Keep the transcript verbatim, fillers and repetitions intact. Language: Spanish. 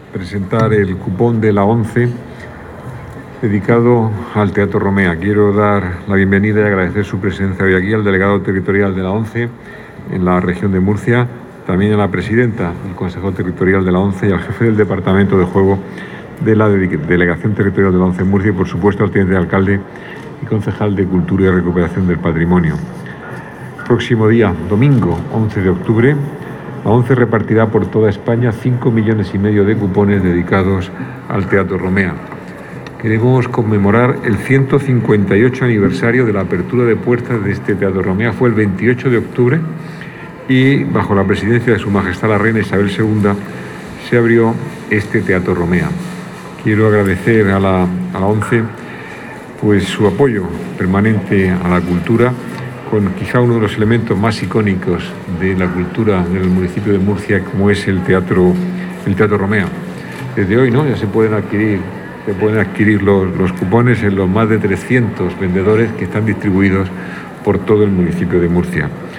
presentar el cupón de la ONCE dedicado al Teatro Romea. Quiero dar la bienvenida y agradecer su presencia hoy aquí al delegado territorial de la ONCE en la región de Murcia, también a la presidenta del Consejo Territorial de la ONCE y al jefe del Departamento de Juego de la Delegación Territorial de la ONCE en Murcia y, por supuesto, al teniente alcalde y concejal de Cultura y Recuperación del Patrimonio. Próximo día, domingo once de octubre, la ONCE repartirá por toda España cinco millones y medio de cupones dedicados al Teatro Romea. Queremos conmemorar el ciento cincuenta y ocho aniversario de la apertura de puertas de este Teatro Romea. Fue el veintiocho de octubre y bajo la presidencia de Su Majestad la Reina Isabel segunda se abrió este Teatro Romea. Quiero agradecer a la, a la ONCE pues, su apoyo permanente a la cultura, con quizá uno de los elementos más icónicos de la cultura del municipio de Murcia, como es el Teatro, el Teatro Romea. Desde hoy, ¿no?, ya se pueden adquirir Se pueden adquirir los, los cupones en los más de trescientos vendedores que están distribuidos por todo el municipio de Murcia.